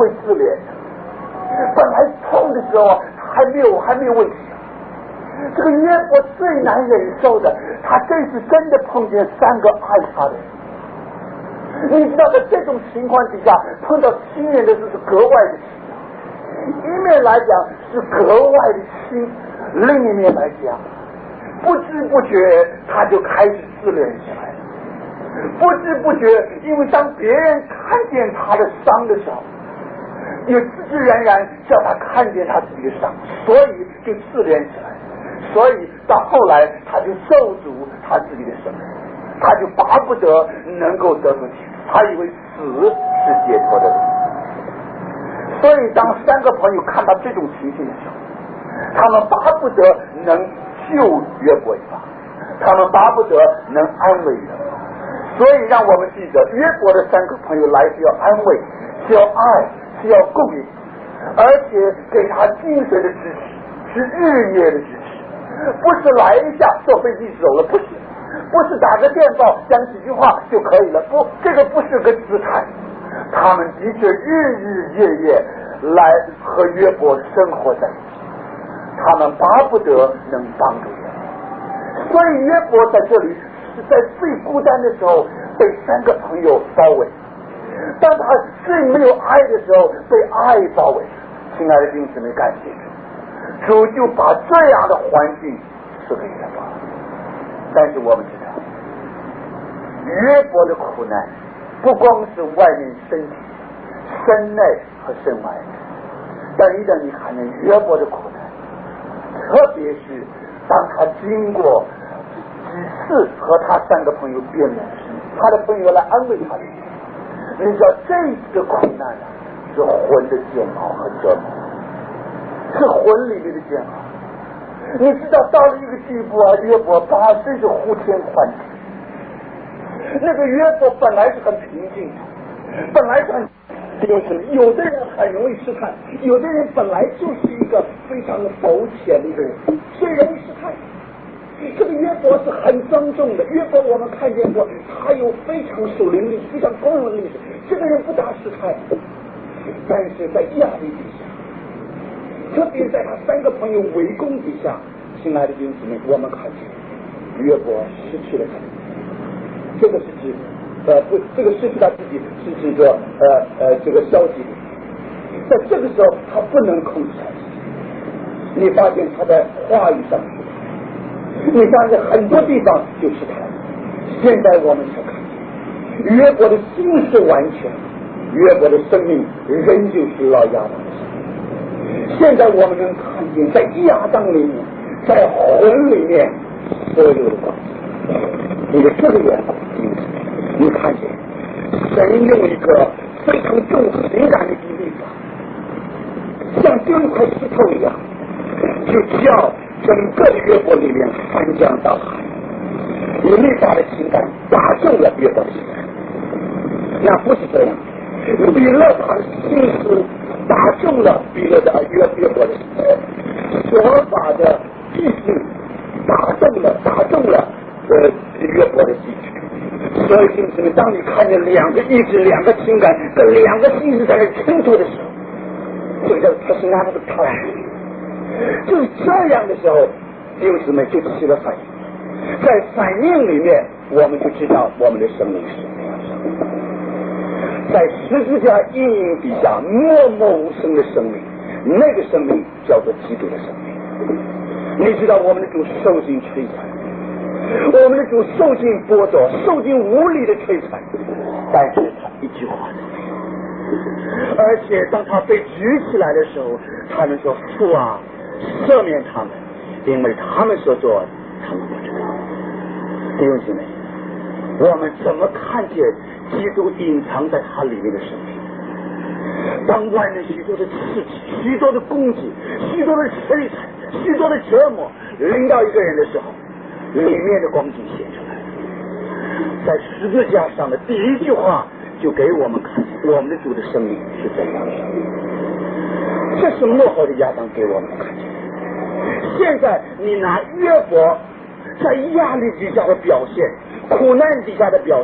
会自怜的。本来痛的时候还没有问题。这个约伯最难忍受的，他这次真的碰见3个爱他的人。你知道，在这种情况底下碰到亲人的时候是格外的奇妙。一面来讲是格外的亲，另一面来讲，不知不觉他就开始自怜起来了。不知不觉，因为当别人看见他的伤的时候，也自自然然叫他看见他自己的伤，所以就自怜起来。所以到后来他就咒诅他自己的生命，他就巴不得能够得出去，他以为死是解脱的路。所以当3个朋友看到这种情形的时候，他们巴不得能救约伯一把，他们巴不得能安慰约伯。所以让我们记得，约伯的3个朋友来是要安慰，是要爱，是要供应，而且给他精神的支持，是日夜的支持，不是来一下坐飞机走了，不是，不是打个电报讲几句话就可以了，不，这个不是个姿态。他们的确日日夜夜来和约伯生活在一起，他们巴不得能帮助约伯。所以约伯在这里是在最孤单的时候被3个朋友包围，当他最没有爱的时候被爱包围。亲爱的弟兄姊妹，感谢主，主就把这样的环境赐给约伯。但是我们知道，约伯的苦难不光是外面身体、身内和身外，等一等，你看见约伯的苦难，特别是当他经过几次和他3个朋友辩论时，他的朋友来安慰他的时候，你知道这次的苦难是魂的煎熬和折磨，是魂里面的煎熬。你知道到了一个地步啊，约伯真是呼天唤地。那个约伯本来是很平静的，本来是很有的人很容易试探，有的人本来就是一个非常苟且的一个人，所以容易试探。这个约伯是很庄重的，约伯我们看见过，他有非常属灵力、非常公允的历史，这个人不大试探。但是在压力底下，特别在他3个朋友围攻底下，亲爱的弟兄姊妹，我们看见约伯失去了他。这个是指不，这个失去他自己是指着这个消极的。在这个时候他不能控制他自己，你发现他在话语上是他，你发现很多地方就是他。现在我们才看见约伯的心是完全，约伯的生命仍旧是老亚当的生命。现在我们能看见在亚当里面，在魂里面所有的关系。因为这个缘故，你看见神用一个非常重情感的一个律法，像丢一块石头一样，就叫整个的约伯里面翻江倒海。以律法的情感打中了约伯的心，那不是这样。比勒他的心思打中了比勒的约伯的心，所法的意思打中了约伯的心。所以弟兄姊妹，当你看见2个意志、2个情感跟2个心思在那冲突的时候，这个他是拿这个套来，就是这样的时候，弟兄姊妹就起了反应。在反应里面，我们就知道我们的生命是什么样的。在十字架阴影底下默默无声的生命，那个生命叫做基督的生命。你知道我们的主受尽摧残，我们的主受尽剥夺，受尽无理的摧残，但是他一句话都没有。而且当他被举起来的时候，他们说：“父啊，赦免他们，因为他们所做他们不知道。”弟兄姊妹，我们怎么看见基督隐藏在他里面的生命？当外面许多的刺激、许多的攻击、许多的摧残、许多的折磨临到一个人的时候，里面的光景显出来。在十字架上的第一句话就给我们看见我们的主的生命是怎样的。这是幕后的亚当给我们看见。现在你拿约伯在压力底下的表现、苦难底下的表现，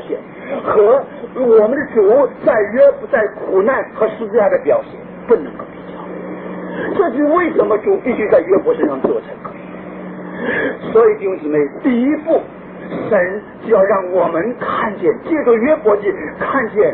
和我们的主在苦难和十字架的表现不能够比较。这是为什么主必须在约伯身上做才可以。所以弟兄姊妹，第一步，神就要让我们看见，借着约伯记看见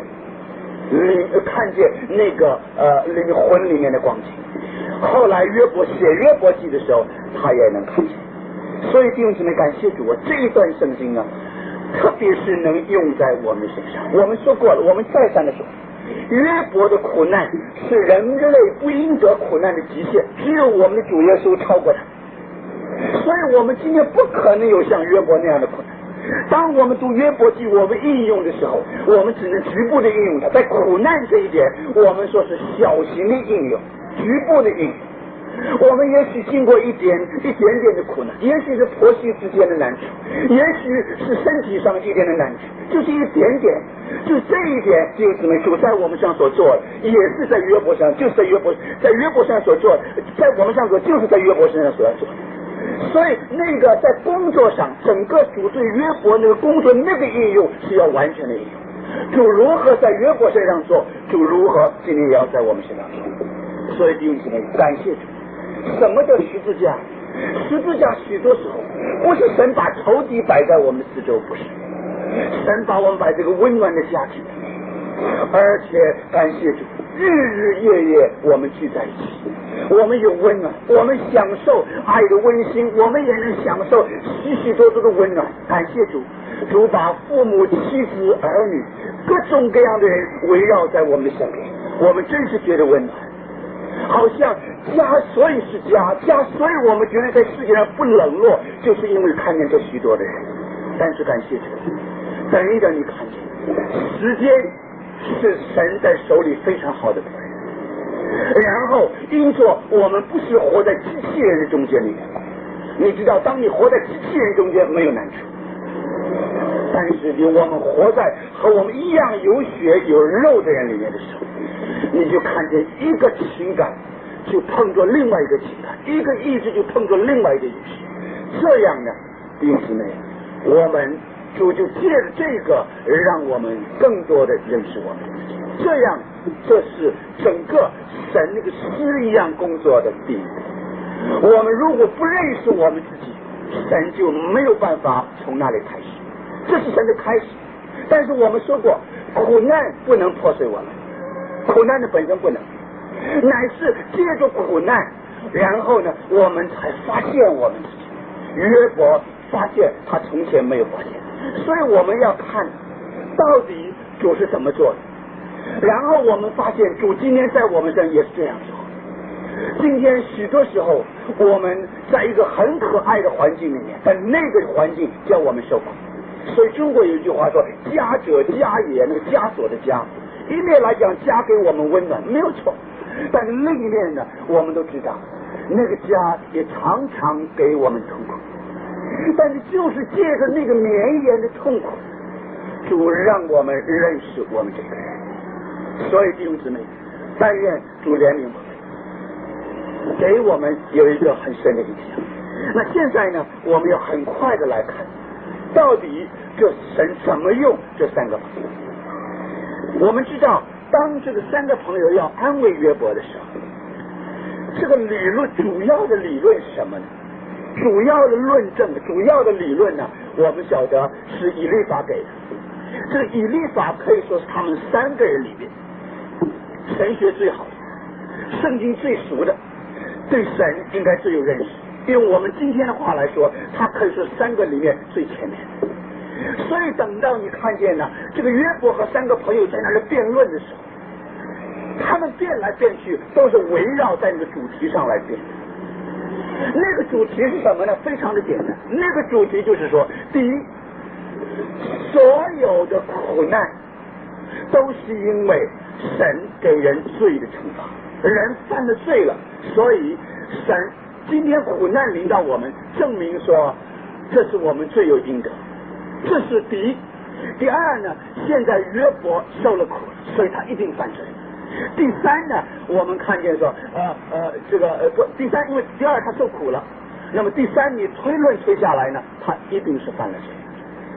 那个灵魂里面的光景。后来约伯写约伯记的时候，他也能看见。所以弟兄姊妹，感谢主啊！这一段圣经啊，特别是能用在我们身上。我们说过了，我们再三的说，约伯的苦难是人类不应得苦难的极限，只有我们的主耶稣超过他。所以我们今天不可能有像约伯那样的苦难。当我们读约伯记，我们应用的时候，我们只能局部的应用它。在苦难这一点，我们说是小型的应用，局部的应用。我们也许经过一点点的苦难，也许是婆媳之间的难处，也许是身体上一点的难处，就是一点点。就这一点，弟兄姊妹，主在我们上所做，也是在约伯上，就是在约伯上所做，在我们上所就是在约伯身上所要做的。所以那个在工作上，整个主对约伯那个工作那个应用是要完全的应用。主如何在约伯身上做，主如何今天也要在我们身上做。所以弟兄姊妹，感谢主。什么叫十字架？十字架许多时候不是神把仇敌摆在我们的四周，不是，神把我们摆这个温暖的家庭，而且感谢主，日日夜夜我们聚在一起，我们有温暖，我们享受爱的温馨，我们也能享受许许多多的温暖。感谢主，主把父母、妻子、儿女各种各样的人围绕在我们的身边，我们真是觉得温暖。好像家所以是家，所以我们觉得在世界上不冷落，就是因为看见这许多的人。但是感谢主，等一等，你看见时间是神在手里非常好的仆人。然后因着我们不是活在机器人的中间里面，你知道，当你活在机器人中间没有难处，但是我们活在和我们一样有血有肉的人里面的时候，你就看见一个情感就碰着另外一个情感，一个意志就碰着另外一个意志。这样呢，弟兄姊妹，我们主就借着这个让我们更多的认识我们自己。这样，这是整个神那个诗一样工作的第一步。我们如果不认识我们自己，神就没有办法从那里开始。这是神的开始。但是我们说过，苦难不能破碎我们，苦难的本身不能，乃是借着苦难，然后呢，我们才发现我们自己。约伯发现他从前没有发现，所以我们要看到底主是怎么做的。然后我们发现主今天在我们身上也是这样做。今天许多时候我们在一个很可爱的环境里面，但那个环境叫我们受苦。所以中国有一句话说，家者家也，那个枷锁的家，一面来讲家给我们温暖没有错，但是另一面呢，我们都知道那个家也常常给我们痛苦。但是就是借着那个绵延的痛苦，主让我们认识我们这个人。所以弟兄姊妹，但愿主怜悯我们，给我们有一个很深的印象。那现在呢，我们要很快的来看到底这神怎么用这三个朋友。我们知道，当这个三个朋友要安慰约伯的时候，这个理论主要的理论是什么呢？主要的论证，主要的理论呢，我们晓得是以利法给的。这个以利法可以说是他们三个人里面神学最好的，圣经最熟的，对神应该最有认识。用我们今天的话来说，他可以说三个里面最前面。所以等到你看见呢，这个约伯和三个朋友在那里辩论的时候，他们辩来辩去都是围绕在那个主题上来辩。那个主题是什么呢？非常的简单，那个主题就是说，第一，所有的苦难都是因为神给人罪的惩罚，人犯了罪了，所以神今天苦难临到我们，证明说这是我们罪有应得，这是第一。第二呢，现在约伯受了苦，所以他一定犯罪。第三呢，我们看见说第三，因为第二他受苦了，那么第三你推论推下来呢，他一定是犯了罪。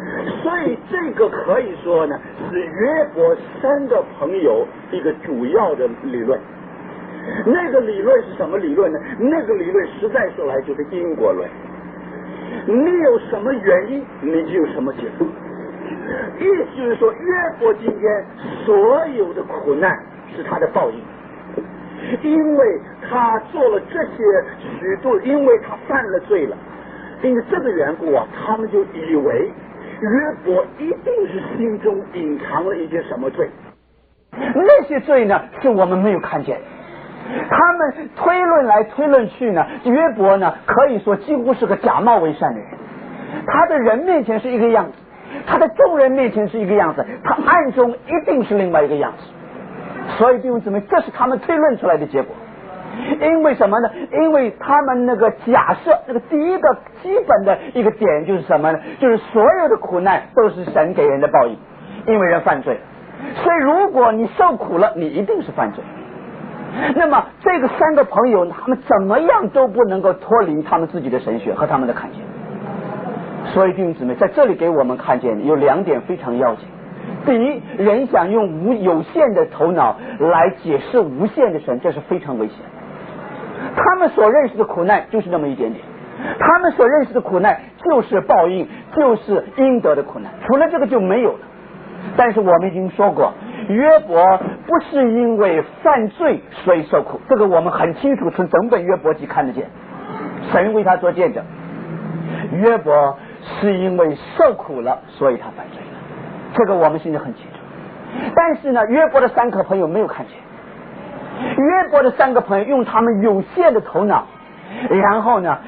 所以这个可以说呢是约伯三个朋友一个主要的理论。那个理论是什么理论呢？那个理论实在说来就是因果论。你有什么原因，你就有什么结果。意思就是说，约伯今天所有的苦难是他的报应，因为他做了这些许多，因为他犯了罪了，因为这个缘故啊，他们就以为约伯一定是心中隐藏了一些什么罪。那些罪呢，是我们没有看见。他们推论来推论去呢，约伯呢可以说几乎是个假冒为善的人。他的人面前是一个样子，他的众人面前是一个样子，他暗中一定是另外一个样子。所以弟兄姊妹，这是他们推论出来的结果。因为什么呢？因为他们那个假设，那个第一个基本的一个点就是什么呢？就是所有的苦难都是神给人的报应，因为人犯罪。所以如果你受苦了，你一定是犯罪。那么这个三个朋友他们怎么样都不能够脱离他们自己的神学和他们的看见。所以弟兄姊妹，在这里给我们看见有两点非常要紧。第一，人想用有限的头脑来解释无限的神，这是非常危险的。他们所认识的苦难就是那么一点点，他们所认识的苦难就是报应，就是应得的苦难，除了这个就没有了。但是我们已经说过，约伯不是因为犯罪所以受苦，这个我们很清楚，从整本约伯记看得见，神为他做见证。约伯是因为受苦了，所以他犯罪了，这个我们现在很清楚。但是呢，约伯的三个朋友没有看见。约伯的三个朋友用他们有限的头脑，然后呢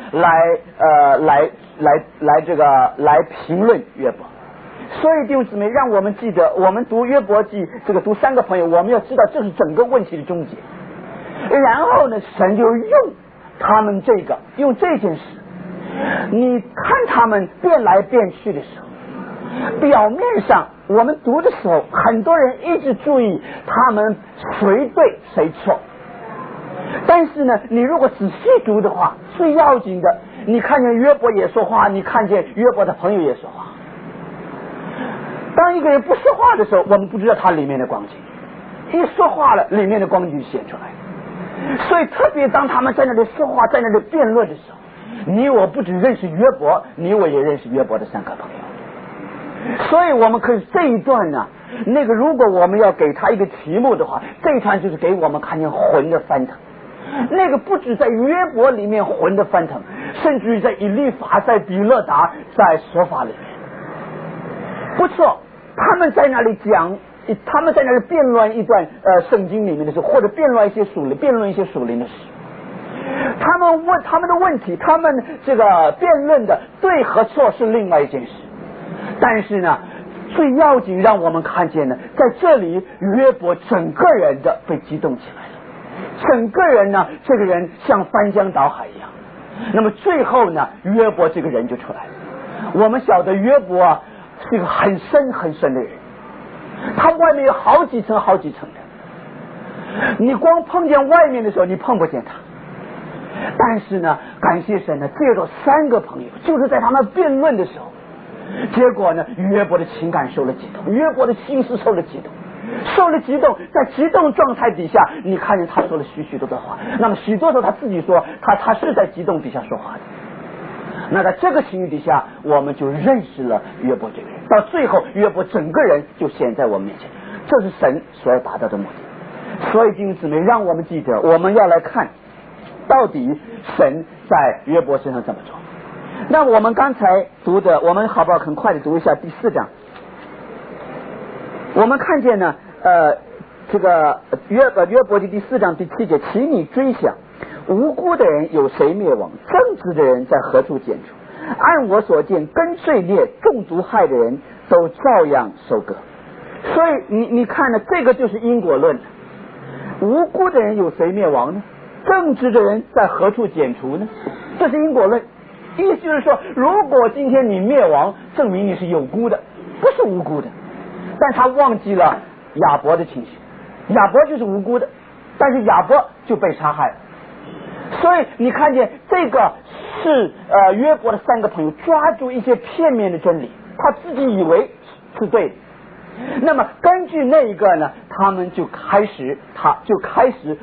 来评论约伯。所以弟兄姊妹，让我们记得，我们读约伯记，这个读三个朋友，我们要知道这是整个问题的终结。然后呢，神就用他们用这件事，你看他们变来变去的时候，表面上我们读的时候，很多人一直注意他们谁对谁错。但是呢，你如果仔细读的话，最要紧的，你看见约伯也说话，你看见约伯的朋友也说话。当一个人不说话的时候，我们不知道他里面的光景；一说话了，里面的光景就显出来。所以特别当他们在那里说话，在那里辩论的时候，你我不只认识约伯，你我也认识约伯的三个朋友。所以我们可以这一段呢，如果我们要给他一个题目的话，这一段就是给我们看见魂的翻腾。不止在约伯里面魂的翻腾，甚至于在以利法、在比勒达、在说法里面。不错，他们在那里辩论一段圣经里面的事，或者辩论一些属灵的事。他们问他们的问题，他们这个辩论的对和错是另外一件事。但是呢，最要紧让我们看见呢，在这里约伯整个人的被激动起来了，整个人呢，这个人像翻江倒海一样。那么最后呢，约伯这个人就出来了。我们晓得约伯啊，是一个很深很深的人，他外面有好几层好几层的，你光碰见外面的时候你碰不见他。但是呢，感谢神呢，借着三个朋友，就是在他们辩论的时候，结果呢，约伯的情感受了激动，约伯的心思受了激动，在激动状态底下，你看见他说了许多的话。那么许多时候他自己说他是在激动底下说话的。那在这个情形底下，我们就认识了约伯这个人。到最后，约伯整个人就显在我们面前，这是神所要达到的目的。所以弟兄姊妹，让我们记得，我们要来看到底神在约伯身上怎么做。那我们刚才读的，我们好不好很快的读一下第4章。我们看见呢，这个约伯记第4章第7节，请你追想，无辜的人有谁灭亡？正直的人在何处剪除？按我所见，跟罪孽、中毒害的人都照样收割。所以你看呢，这个就是因果论。无辜的人有谁灭亡呢？正直的人在何处剪除呢？这是因果论。意思就是说，如果今天你灭亡，证明你是有辜的，不是无辜的。但他忘记了亚伯的情形，亚伯就是无辜的，但是亚伯就被杀害了。所以你看见这个是约伯的三个朋友抓住一些片面的真理， 他自己以为是对的。那么根据那一个呢，他就开始